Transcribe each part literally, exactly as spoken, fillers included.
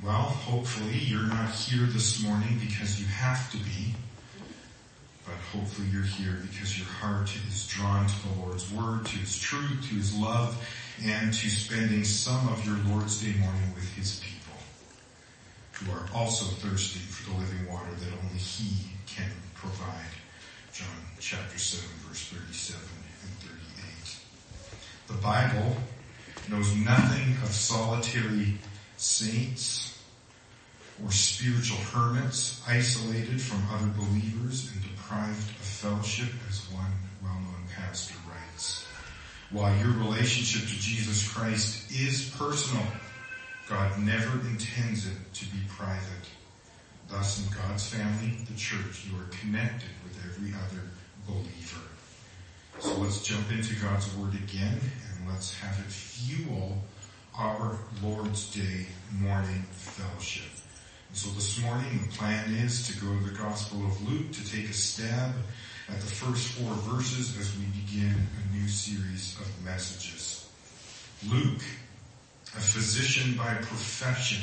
Well, hopefully you're not here this morning because you have to be, but hopefully you're here because your heart is drawn to the Lord's Word, to His truth, to His love, and to spending some of your Lord's Day morning with His people, who are also thirsty for the living water that only He can provide. John chapter seven, verse thirty-seven and thirty-eight. The Bible knows nothing of solitary saints or spiritual hermits isolated from other believers and deprived of fellowship, as one well-known pastor writes. While your relationship to Jesus Christ is personal, God never intends it to be private. Thus, in God's family, the church, you are connected with every other believer. So let's jump into God's Word again, and let's have it fuel our Lord's Day morning fellowship. And so this morning the plan is to go to the Gospel of Luke, to take a stab at the first four verses as we begin a new series of messages. Luke, a physician by profession,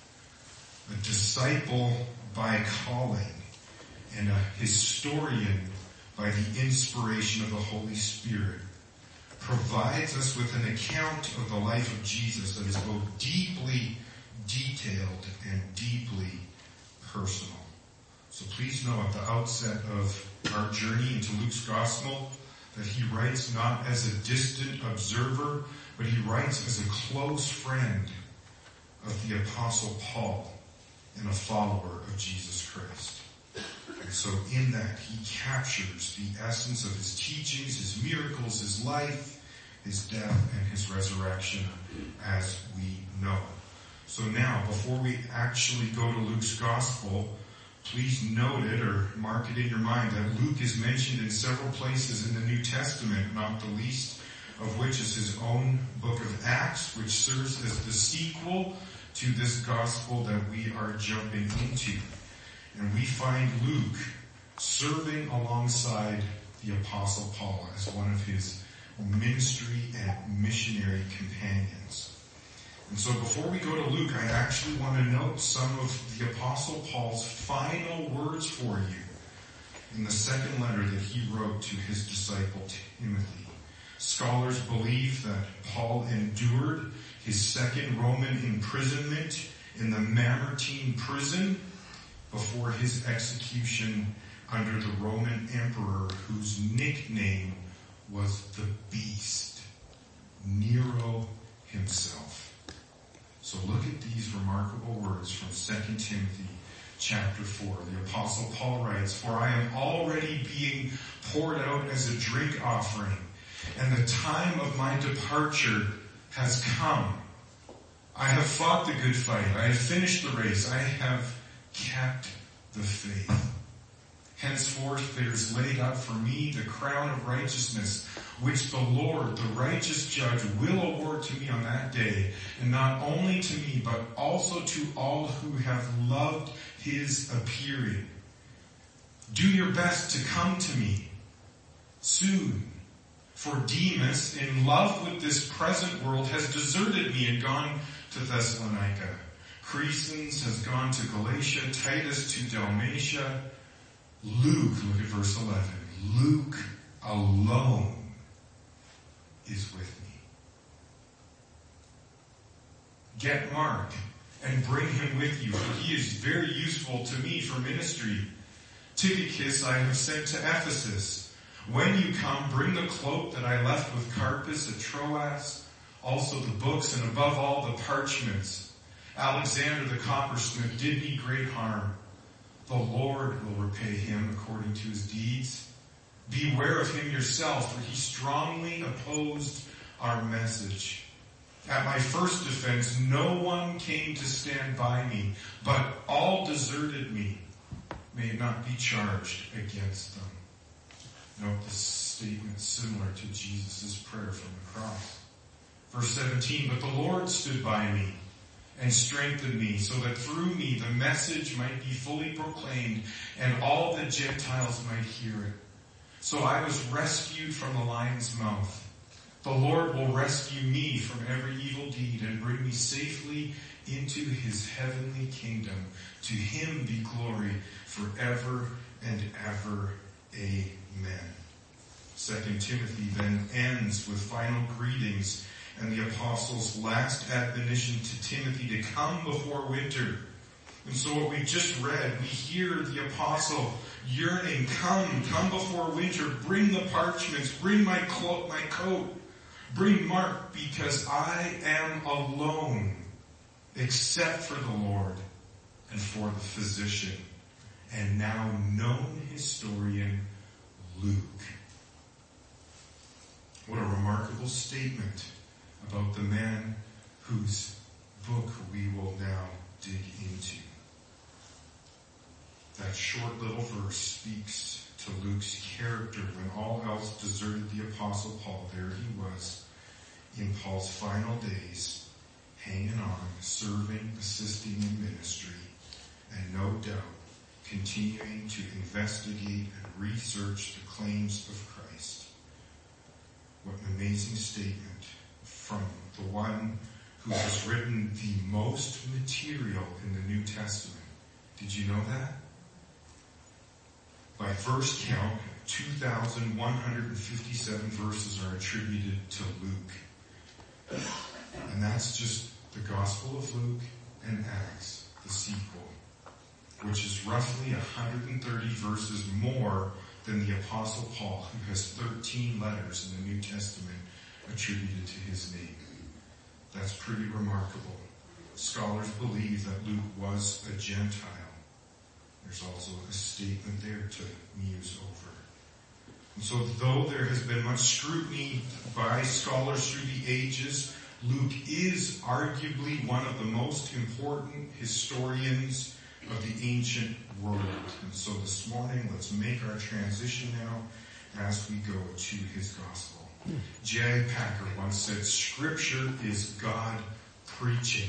a disciple by calling, and a historian by the inspiration of the Holy Spirit, provides us with an account of the life of Jesus that is both deeply detailed and deeply personal. So please know at the outset of our journey into Luke's Gospel that he writes not as a distant observer, but he writes as a close friend of the Apostle Paul and a follower of Jesus Christ. And so in that he captures the essence of his teachings, his miracles, his life, his death, and his resurrection as we know. So now, before we actually go to Luke's Gospel, please note it or mark it in your mind that Luke is mentioned in several places in the New Testament, not the least of which is his own book of Acts, which serves as the sequel to this Gospel that we are jumping into. And we find Luke serving alongside the Apostle Paul as one of his ministry and missionary companions. And so before we go to Luke, I actually want to note some of the Apostle Paul's final words for you in the second letter that he wrote to his disciple Timothy. Scholars believe that Paul endured his second Roman imprisonment in the Mamertine prison before his execution under the Roman emperor whose nickname was the Beast, Nero himself. So look at these remarkable words from Second Timothy chapter four. The Apostle Paul writes, "For I am already being poured out as a drink offering, and the time of my departure has come. I have fought the good fight. I have finished the race. I have kept the faith. Henceforth there is laid up for me the crown of righteousness, which the Lord, the righteous judge, will award to me on that day, and not only to me, but also to all who have loved his appearing. Do your best to come to me soon. For Demas, in love with this present world, has deserted me and gone to Thessalonica. Crescens has gone to Galatia, Titus to Dalmatia. Luke, look at verse eleven, Luke alone is with me. Get Mark and bring him with you, for he is very useful to me for ministry. Tychicus I have sent to Ephesus. When you come, bring the cloak that I left with Carpus at Troas, also the books, and above all the parchments. Alexander the coppersmith did me great harm. The Lord will repay him according to his deeds. Beware of him yourself, for he strongly opposed our message. At my first defense, no one came to stand by me, but all deserted me. May it not be charged against them." Note this statement similar to Jesus' prayer from the cross. Verse seventeen, "But the Lord stood by me and strengthened me, so that through me the message might be fully proclaimed, and all the Gentiles might hear it. So I was rescued from the lion's mouth. The Lord will rescue me from every evil deed and bring me safely into his heavenly kingdom. To him be glory forever and ever. Amen. Second Timothy then ends with final greetings and the apostle's last admonition to Timothy to come before winter. And so what we just read, we hear the apostle yearning, come, come before winter, bring the parchments, bring my cloak, my coat, bring Mark, because I am alone, except for the Lord and for the physician, and now known historian Luke. What a remarkable statement about the man whose book we will now dig into. That short little verse speaks to Luke's character when all else deserted the Apostle Paul. There he was in Paul's final days, hanging on, serving, assisting in ministry, and no doubt continuing to investigate and research the claims of Christ. What an amazing statement from the one who has written the most material in the New Testament. Did you know that? By verse count, two thousand one hundred fifty-seven verses are attributed to Luke. And that's just the Gospel of Luke and Acts, the sequel, which is roughly one hundred thirty verses more than the Apostle Paul, who has thirteen letters in the New Testament attributed to his name. That's pretty remarkable. Scholars believe that Luke was a Gentile. There's also a statement there to muse over. And so though there has been much scrutiny by scholars through the ages, Luke is arguably one of the most important historians of the ancient world. And so this morning, let's make our transition now as we go to his gospel. J I Packer once said, Scripture is God preaching.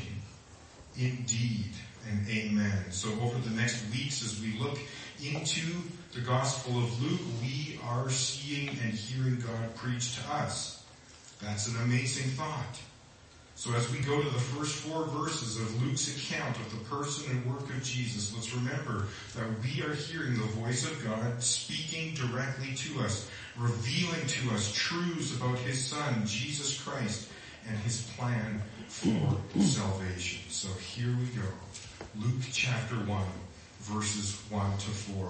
Indeed and amen. So over the next weeks as we look into the Gospel of Luke, we are seeing and hearing God preach to us. That's an amazing thought. So as we go to the first four verses of Luke's account of the person and work of Jesus, let's remember that we are hearing the voice of God speaking directly to us, revealing to us truths about his Son, Jesus Christ, and his plan for salvation. So here we go. Luke chapter one, verses one to four.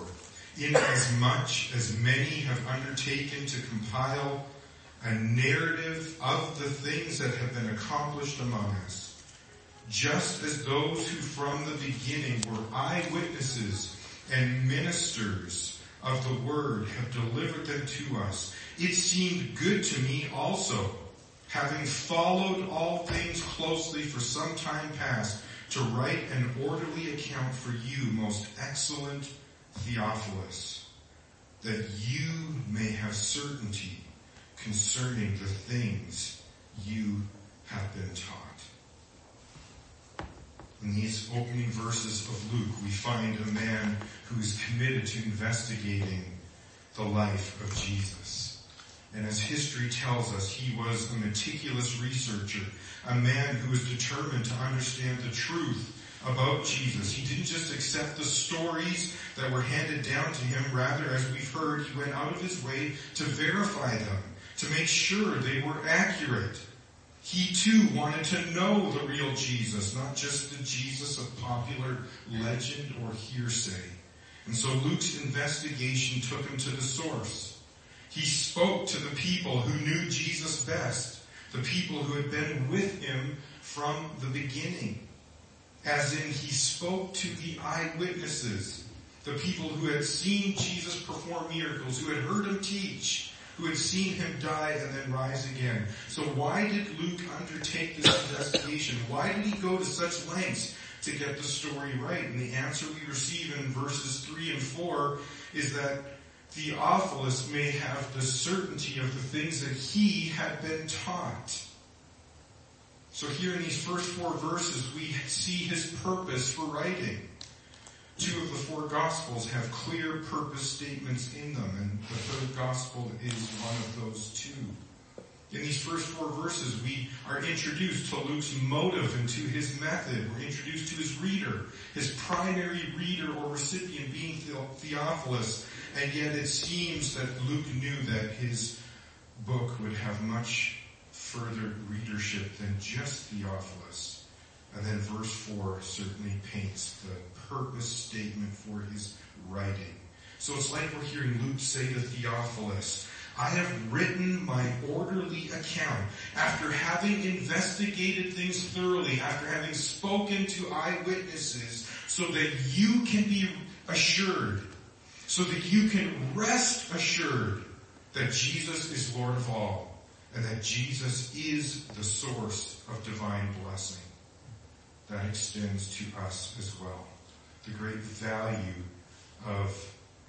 Inasmuch as many have undertaken to compile a narrative of the things that have been accomplished among us, just as those who from the beginning were eyewitnesses and ministers of the word have delivered them to us, it seemed good to me also, having followed all things closely for some time past, to write an orderly account for you, most excellent Theophilus, that you may have certainty concerning the things you have been taught. In these opening verses of Luke, we find a man who is committed to investigating the life of Jesus. And as history tells us, he was a meticulous researcher, a man who was determined to understand the truth about Jesus. He didn't just accept the stories that were handed down to him. Rather, as we've heard, he went out of his way to verify them, to make sure they were accurate. He too wanted to know the real Jesus, not just the Jesus of popular legend or hearsay. And so Luke's investigation took him to the source. He spoke to the people who knew Jesus best, the people who had been with him from the beginning. As in, he spoke to the eyewitnesses, the people who had seen Jesus perform miracles, who had heard him teach, who had seen him die and then rise again. So why did Luke undertake this investigation? Why did he go to such lengths to get the story right? And the answer we receive in verses three and four is that Theophilus may have the certainty of the things that he had been taught. So here in these first four verses, we see his purpose for writing. Two of the four Gospels have clear purpose statements in them, and the third Gospel is one of those two. In these first four verses, we are introduced to Luke's motive and to his method. We're introduced to his reader, his primary reader or recipient being Theophilus. And yet it seems that Luke knew that his book would have much further readership than just Theophilus. And then verse four certainly paints the purpose statement for his writing. So it's like we're hearing Luke say to Theophilus, I have written my orderly account after having investigated things thoroughly, after having spoken to eyewitnesses, so that you can be assured, so that you can rest assured that Jesus is Lord of all, and that Jesus is the source of divine blessing. That extends to us as well. The great value of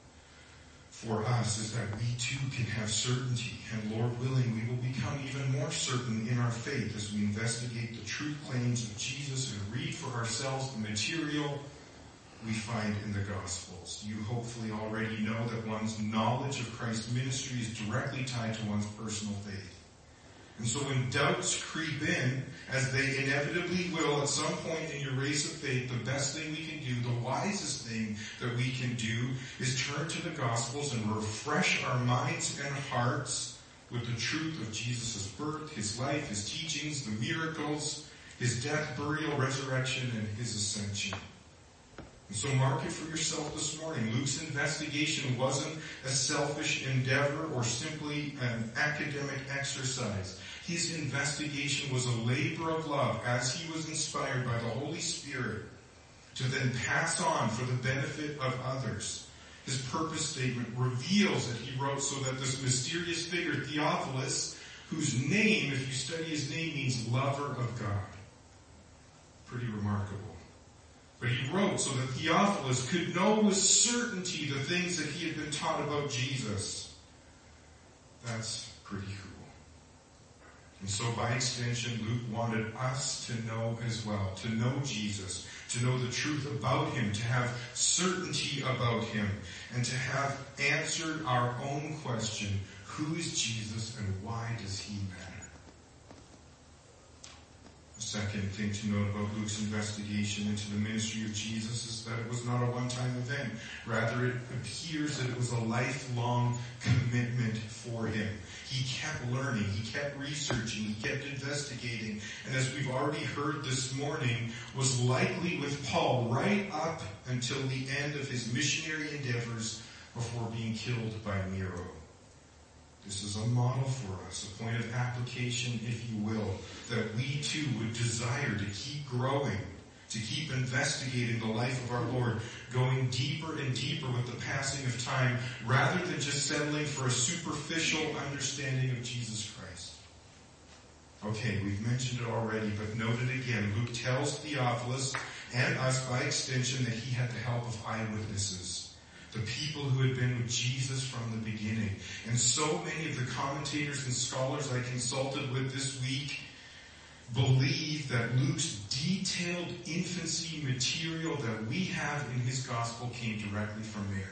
for us is that we too can have certainty, and Lord willing, we will become even more certain in our faith as we investigate the true claims of Jesus and read for ourselves the material we find in the Gospels. You hopefully already know that one's knowledge of Christ's ministry is directly tied to one's personal faith. And so when doubts creep in, as they inevitably will at some point in your race of faith, the best thing we can do, the wisest thing that we can do, is turn to the Gospels and refresh our minds and hearts with the truth of Jesus' birth, his life, his teachings, the miracles, his death, burial, resurrection, and his ascension. And so mark it for yourself this morning. Luke's investigation wasn't a selfish endeavor or simply an academic exercise. His investigation was a labor of love as he was inspired by the Holy Spirit to then pass on for the benefit of others. His purpose statement reveals that he wrote so that this mysterious figure, Theophilus, whose name, if you study his name, means lover of God. Pretty remarkable. But he wrote so that Theophilus could know with certainty the things that he had been taught about Jesus. That's pretty cool. And so by extension, Luke wanted us to know as well, to know Jesus, to know the truth about him, to have certainty about him, and to have answered our own question, who is Jesus and why does he matter? The second thing to note about Luke's investigation into the ministry of Jesus is that it was not a one-time event. Rather, it appears that it was a lifelong commitment for him. He kept learning, he kept researching, he kept investigating, and as we've already heard this morning, was likely with Paul right up until the end of his missionary endeavors before being killed by Nero. This is a model for us, a point of application, if you will, that we too would desire to keep growing, to keep investigating the life of our Lord, going deeper and deeper with the passing of time, rather than just settling for a superficial understanding of Jesus Christ. Okay, we've mentioned it already, but note it again. Luke tells Theophilus and us by extension that he had the help of eyewitnesses. The people who had been with Jesus from the beginning. And so many of the commentators and scholars I consulted with this week believe that Luke's detailed infancy material that we have in his gospel came directly from Mary.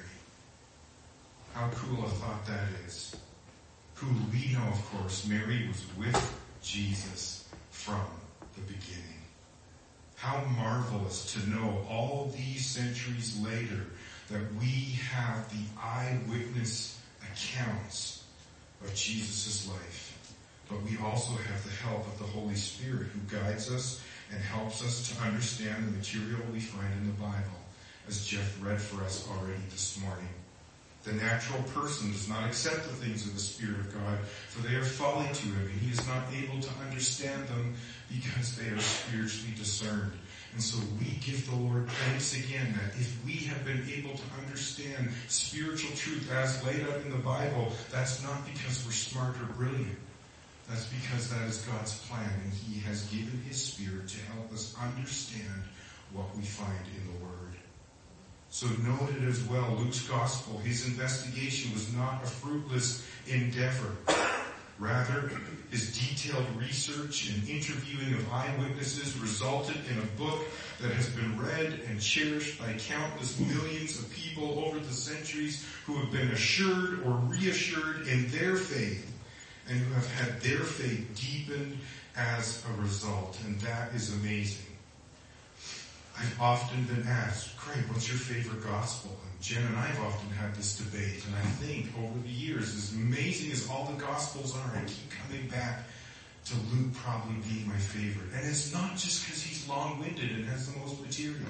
How cool a thought that is. Who we know, of course, Mary was with Jesus from the beginning. How marvelous to know all these centuries later that we have the eyewitness accounts of Jesus' life. But we also have the help of the Holy Spirit who guides us and helps us to understand the material we find in the Bible, as Jeff read for us already this morning. The natural person does not accept the things of the Spirit of God, for they are folly to him, and he is not able to understand them because they are spiritually discerned. And so we give the Lord thanks again that if we have been able to understand spiritual truth as laid out in the Bible, that's not because we're smart or brilliant. That's because that is God's plan, and he has given his Spirit to help us understand what we find in the Word. So note it as well, Luke's gospel, his investigation was not a fruitless endeavor. Rather, his detailed research and interviewing of eyewitnesses resulted in a book that has been read and cherished by countless millions of people over the centuries who have been assured or reassured in their faith and who have had their faith deepened as a result. And that is amazing. I've often been asked, Craig, what's your favorite gospel? And Jen and I have often had this debate, and I think over the years, as amazing as all the gospels are, I keep coming back to Luke probably being my favorite. And it's not just because he's long-winded and has the most material.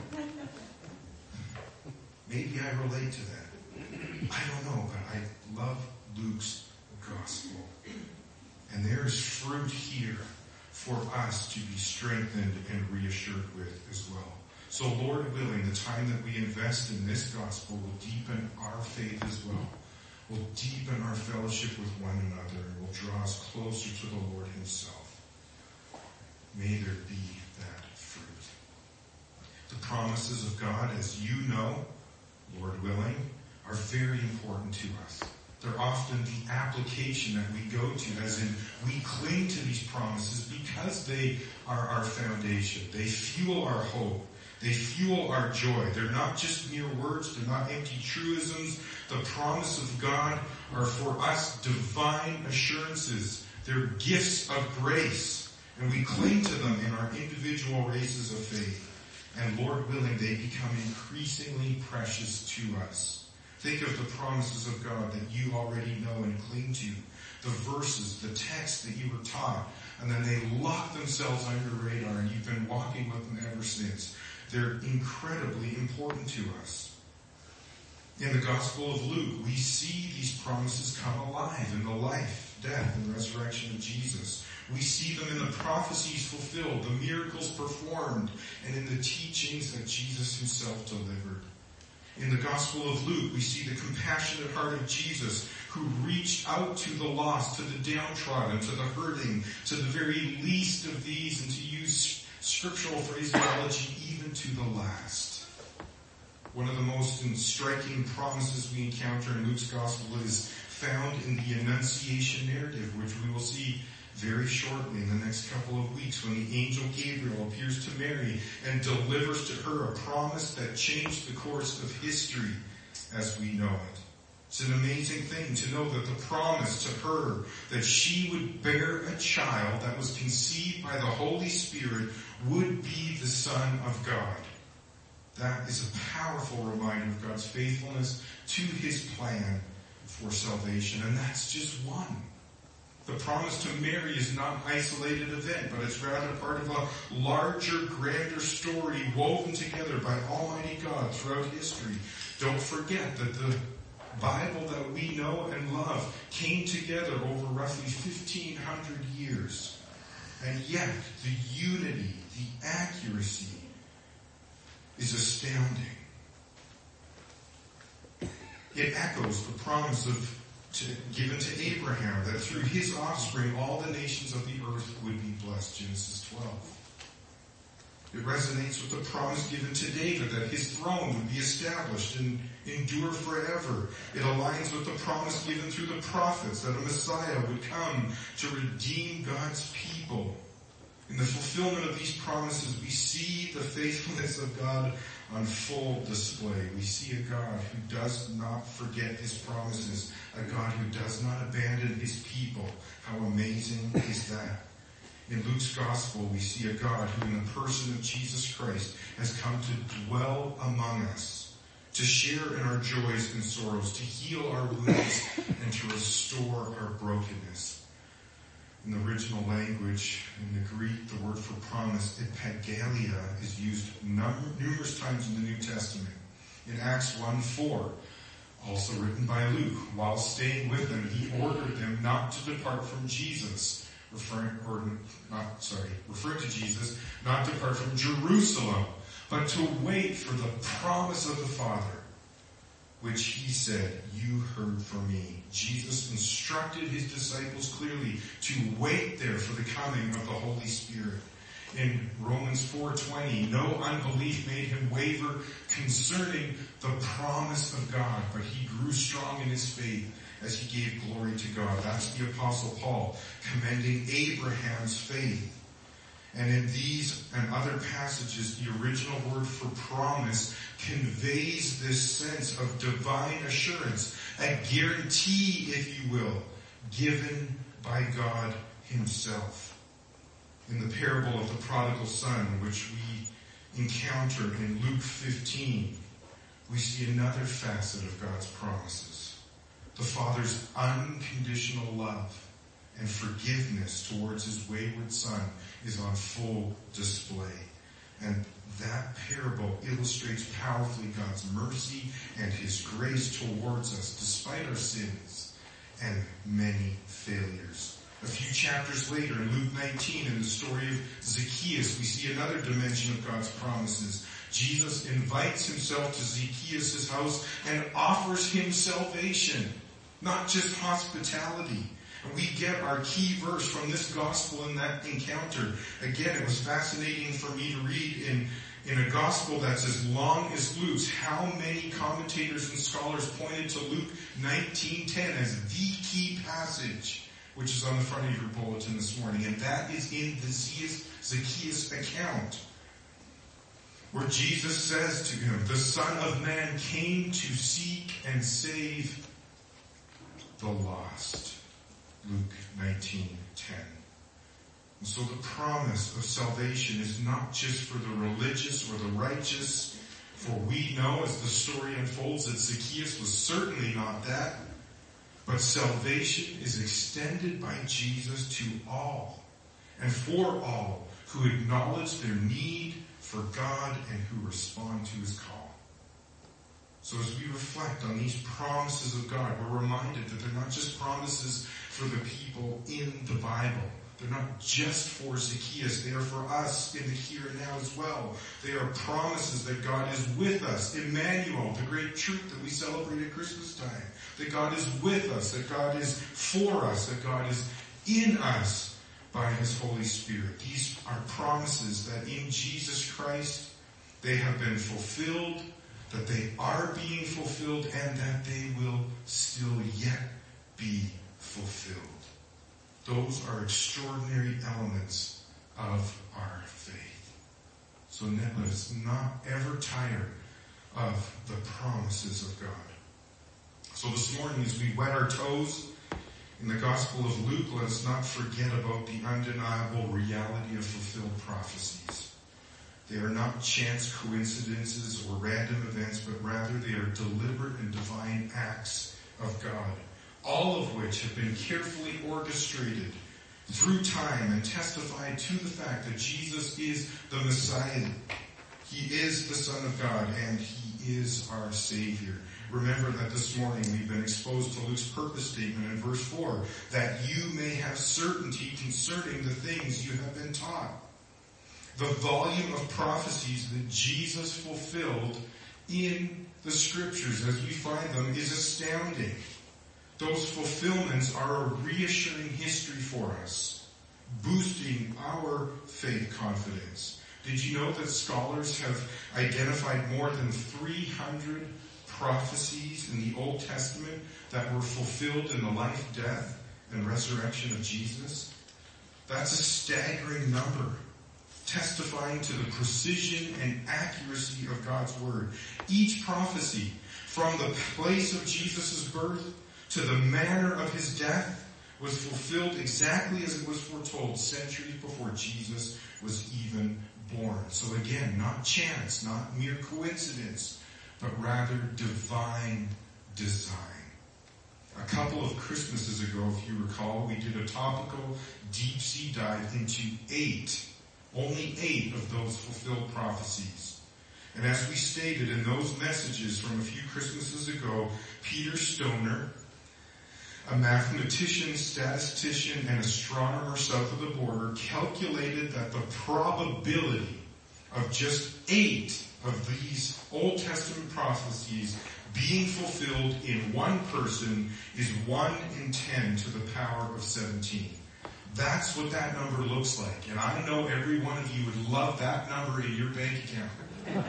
Maybe I relate to that. I don't know, but I love Luke's gospel. And there's fruit here for us to be strengthened and reassured with as well. So Lord willing, the time that we invest in this gospel will deepen our faith as well. Will deepen our fellowship with one another and will draw us closer to the Lord himself. May there be that fruit. The promises of God, as you know, Lord willing, are very important to us. They're often the application that we go to, as in we cling to these promises because they are our foundation. They fuel our hope. They fuel our joy. They're not just mere words. They're not empty truisms. The promise of God are for us divine assurances. They're gifts of grace. And we cling to them in our individual races of faith. And Lord willing, they become increasingly precious to us. Think of the promises of God that you already know and cling to. The verses, the texts that you were taught. And then they lock themselves on your radar and you've been walking with them ever since. They're incredibly important to us. In the Gospel of Luke, we see these promises come alive in the life, death, and resurrection of Jesus. We see them in the prophecies fulfilled, the miracles performed, and in the teachings that Jesus himself delivered. In the Gospel of Luke, we see the compassionate heart of Jesus who reached out to the lost, to the downtrodden, to the hurting, to the very least of these, and to use scriptural phraseology even to the last. One of the most striking promises we encounter in Luke's Gospel is found in the Annunciation narrative, which we will see very shortly in the next couple of weeks when the angel Gabriel appears to Mary and delivers to her a promise that changed the course of history as we know it. It's an amazing thing to know that the promise to her that she would bear a child that was conceived by the Holy Spirit would be the Son of God. That is a powerful reminder of God's faithfulness to his plan for salvation. And that's just one. The promise to Mary is not an isolated event, but it's rather part of a larger, grander story woven together by Almighty God throughout history. Don't forget that the Bible that we know and love came together over roughly fifteen hundred years. And yet, the unity, the accuracy is astounding. It echoes the promise of to, given to Abraham that through his offspring all the nations of the earth would be blessed, Genesis twelve. It resonates with the promise given to David that his throne would be established and endure forever. It aligns with the promise given through the prophets that a Messiah would come to redeem God's people. In the fulfillment of these promises, we see the faithfulness of God on full display. We see a God who does not forget his promises, a God who does not abandon his people. How amazing is that? In Luke's Gospel, we see a God who in the person of Jesus Christ has come to dwell among us, to share in our joys and sorrows, to heal our wounds, and to restore our brokenness. In the original language, in the Greek, the word for promise, epagalia, is used num- numerous times in the New Testament. In Acts one four, also written by Luke, while staying with them, he ordered them not to depart from Jesus. Referring, or not, sorry, referring to Jesus, not depart from Jerusalem, but to wait for the promise of the Father, which he said, you heard from me. Jesus instructed his disciples clearly to wait there for the coming of the Holy Spirit. In Romans four twenty, no unbelief made him waver concerning the promise of God, but he grew strong in his faith as he gave glory to God. That's the Apostle Paul commending Abraham's faith. And in these and other passages, the original word for promise conveys this sense of divine assurance, a guarantee, if you will, given by God himself. In the parable of the prodigal son, which we encounter in Luke fifteen, we see another facet of God's promises. The Father's unconditional love and forgiveness towards his wayward son is on full display. And that parable illustrates powerfully God's mercy and his grace towards us despite our sins and many failures. A few chapters later in Luke nineteen, in the story of Zacchaeus, we see another dimension of God's promises. Jesus invites himself to Zacchaeus' house and offers him salvation, not just hospitality. And we get our key verse from this gospel in that encounter. Again, it was fascinating for me to read in, in a gospel that's as long as Luke's, how many commentators and scholars pointed to Luke nineteen ten as the key passage, which is on the front of your bulletin this morning. And that is in the Zacchaeus account, where Jesus says to him, the Son of Man came to seek and save the lost. Luke nineteen ten. And so the promise of salvation is not just for the religious or the righteous, for we know as the story unfolds that Zacchaeus was certainly not that, but salvation is extended by Jesus to all and for all who acknowledge their need for God and who respond to his call. So as we reflect on these promises of God, we're reminded that they're not just promises for the people in the Bible. They're not just for Zacchaeus. They are for us in the here and now as well. They are promises that God is with us. Emmanuel, the great truth that we celebrate at Christmas time. That God is with us. That God is for us. That God is in us by his Holy Spirit. These are promises that in Jesus Christ they have been fulfilled, that they are being fulfilled, and that they will still yet be fulfilled. Those are extraordinary elements of our faith. So let us not ever tire of the promises of God. So this morning, as we wet our toes in the Gospel of Luke, let us not forget about the undeniable reality of fulfilled prophecies. They are not chance coincidences or random events, but rather they are deliberate and divine acts of God, all of which have been carefully orchestrated through time and testify to the fact that Jesus is the Messiah. He is the Son of God, and he is our Savior. Remember that this morning we've been exposed to Luke's purpose statement in verse four, that you may have certainty concerning the things you have been taught. The volume of prophecies that Jesus fulfilled in the scriptures as we find them is astounding. Those fulfillments are a reassuring history for us, boosting our faith confidence. Did you know that scholars have identified more than three hundred prophecies in the Old Testament that were fulfilled in the life, death, and resurrection of Jesus? That's a staggering number, testifying to the precision and accuracy of God's word. Each prophecy, from the place of Jesus' birth to the manner of his death, was fulfilled exactly as it was foretold centuries before Jesus was even born. So again, not chance, not mere coincidence, but rather divine design. A couple of Christmases ago, if you recall, we did a topical deep sea dive into eight, only eight of those fulfilled prophecies. And as we stated in those messages from a few Christmases ago, Peter Stoner, a mathematician, statistician, and astronomer south of the border, calculated that the probability of just eight of these Old Testament prophecies being fulfilled in one person is one in ten to the power of seventeen. That's what that number looks like. And I know every one of you would love that number in your bank account.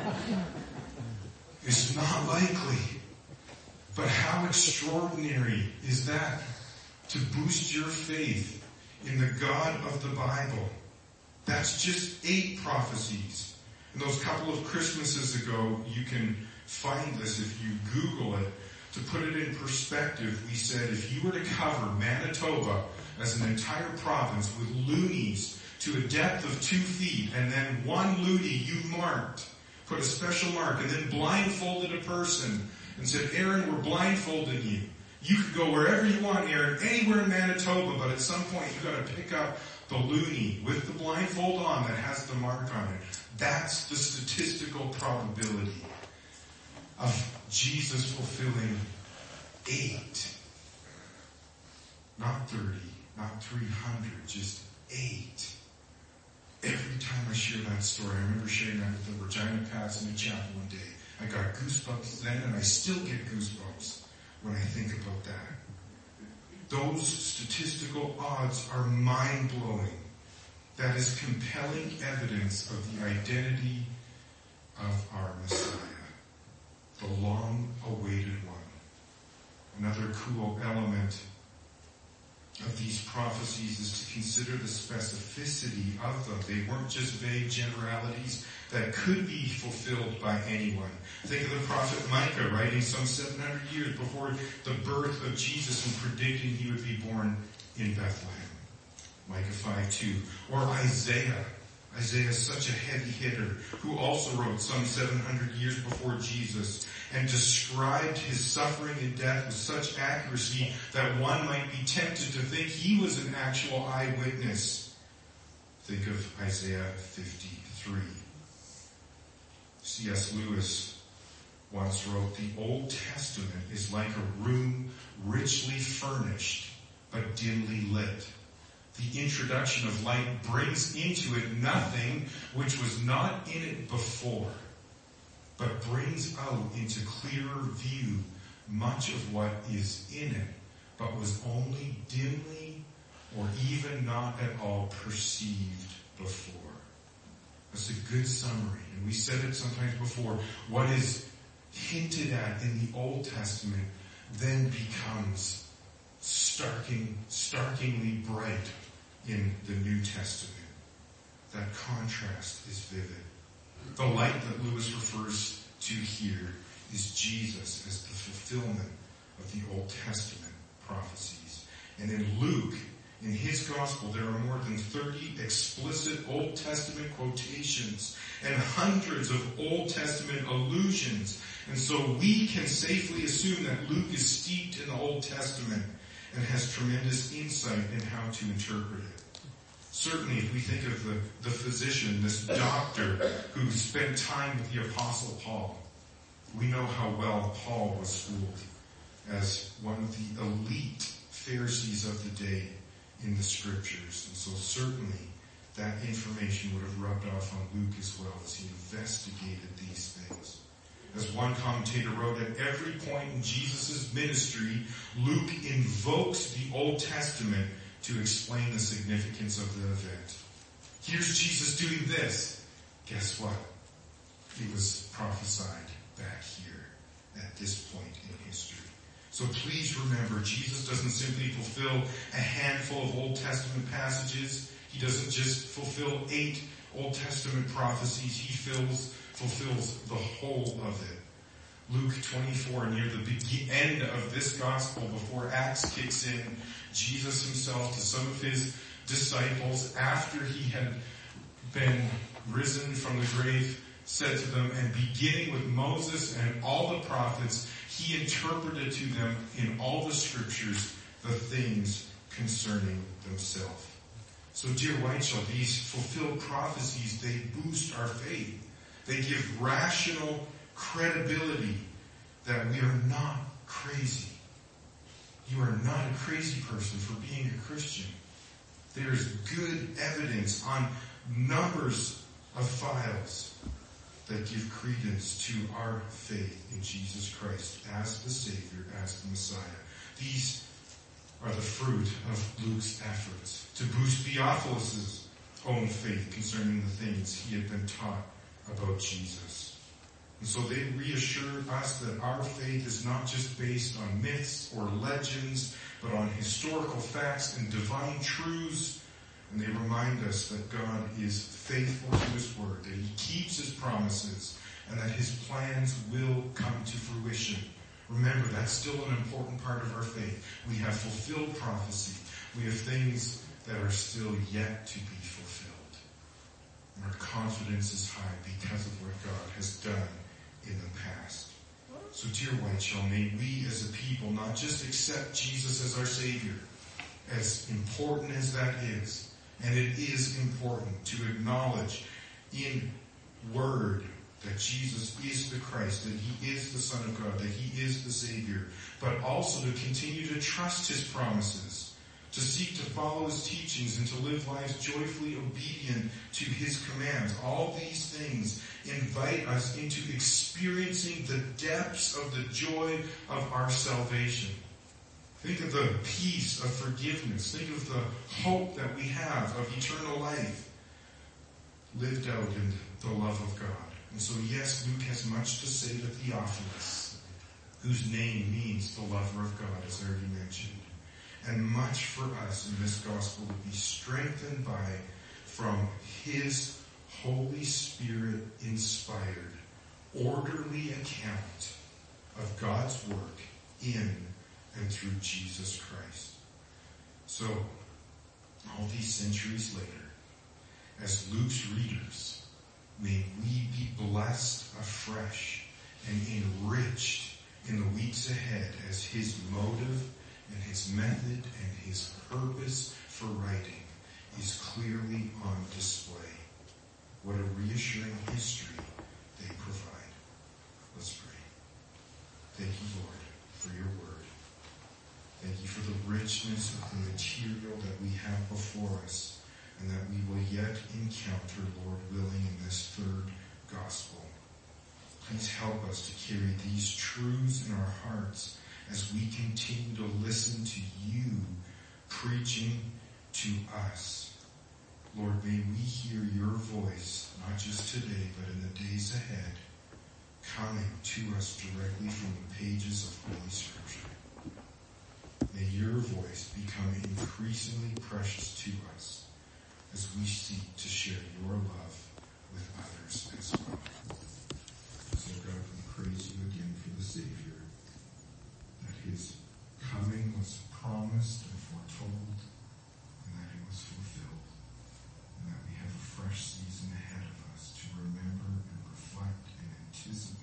It's not likely. But how extraordinary is that to boost your faith in the God of the Bible? That's just eight prophecies. And those couple of Christmases ago, you can find this if you Google it. To put it in perspective, we said if you were to cover Manitoba as an entire province with loonies to a depth of two feet, and then one loony you marked, put a special mark, and then blindfolded a person and said, Aaron, we're blindfolding you. You could go wherever you want, Aaron, anywhere in Manitoba, but at some point you've got to pick up the loony with the blindfold on that has the mark on it. That's the statistical probability of Jesus fulfilling eight. Not thirty, not three hundred, just eight. Every time I share that story, I remember sharing that with the Regina Pats in the chapel one day. I got goosebumps then, and I still get goosebumps when I think about that. Those statistical odds are mind-blowing. That is compelling evidence of the identity of our Messiah, the long-awaited one. Another cool element of these prophecies is to consider the specificity of them. They weren't just vague generalities that could be fulfilled by anyone. Think of the prophet Micah writing some seven hundred years before the birth of Jesus and predicting he would be born in Bethlehem. Micah five two. Or Isaiah. Isaiah is such a heavy hitter who also wrote some seven hundred years before Jesus and described his suffering and death with such accuracy that one might be tempted to think he was an actual eyewitness. Think of Isaiah fifty-three. C S Lewis once wrote, the Old Testament is like a room richly furnished but dimly lit. The introduction of light brings into it nothing which was not in it before, but brings out into clearer view much of what is in it, but was only dimly or even not at all perceived before. That's a good summary. And we said it sometimes before. What is hinted at in the Old Testament then becomes starking, starkingly bright in the New Testament. That contrast is vivid. The light that Lewis refers to here is Jesus as the fulfillment of the Old Testament prophecies. And in Luke, in his gospel, there are more than thirty explicit Old Testament quotations and hundreds of Old Testament allusions. And so we can safely assume that Luke is steeped in the Old Testament and has tremendous insight in how to interpret it. Certainly, if we think of the, the physician, this doctor who spent time with the Apostle Paul, we know how well Paul was schooled as one of the elite Pharisees of the day in the Scriptures. And so certainly that information would have rubbed off on Luke as well as he investigated these things. As one commentator wrote, at every point in Jesus' ministry, Luke invokes the Old Testament to explain the significance of the event. Here's Jesus doing this. Guess what? It was prophesied back here at this point in history. So please remember, Jesus doesn't simply fulfill a handful of Old Testament passages. He doesn't just fulfill eight Old Testament prophecies. He fills, fulfills the whole of it. Luke twenty-four, near the begin- end of this gospel, before Acts kicks in, Jesus himself to some of his disciples, after he had been risen from the grave, said to them, and beginning with Moses and all the prophets, he interpreted to them in all the scriptures the things concerning themselves. So dear Whiteshell, these fulfilled prophecies, they boost our faith. They give rational credibility that we are not crazy. You are not a crazy person for being a Christian. There is good evidence on numbers of files that give credence to our faith in Jesus Christ as the Savior, as the Messiah. These are the fruit of Luke's efforts to boost Theophilus' own faith concerning the things he had been taught about Jesus. And so they reassure us that our faith is not just based on myths or legends, but on historical facts and divine truths. And they remind us that God is faithful to his word, that he keeps his promises, and that his plans will come to fruition. Remember, that's still an important part of our faith. We have fulfilled prophecy, We have things that are still yet to be fulfilled. And our confidence is high because of what God has done in the past. So dear Whiteshell, may we as a people not just accept Jesus as our Savior, as important as that is, and it is important to acknowledge in word that Jesus is the Christ, that He is the Son of God, that He is the Savior, but also to continue to trust His promises, to seek to follow His teachings, and to live lives joyfully obedient to His commands. All these things invite us into experiencing the depths of the joy of our salvation. Think of the peace of forgiveness. Think of the hope that we have of eternal life lived out in the love of God. And so yes, Luke has much to say to Theophilus, whose name means the lover of God, as I already mentioned. And much for us in this gospel to be strengthened by from His Holy Spirit inspired, orderly account of God's work in and through Jesus Christ. So, all these centuries later, as Luke's readers, may we be blessed afresh and enriched in the weeks ahead as His motive and His method and His purpose for writing is clearly on display. What a reassuring history they provide. Let's pray. Thank you, Lord, for your word. Thank you for the richness of the material that we have before us and that we will yet encounter, Lord willing, in this third gospel. Please help us to carry these truths in our hearts as we continue to listen to you preaching to us. Lord, may we hear your voice, not just today, but in the days ahead, coming to us directly from the pages of Holy Scripture. May your voice become increasingly precious to us as we seek to share your love with others as well. So God, we praise you again for the Savior, that His coming was promised and foretold, and that it was fulfilled, and that we have a fresh season ahead of us to remember and reflect and anticipate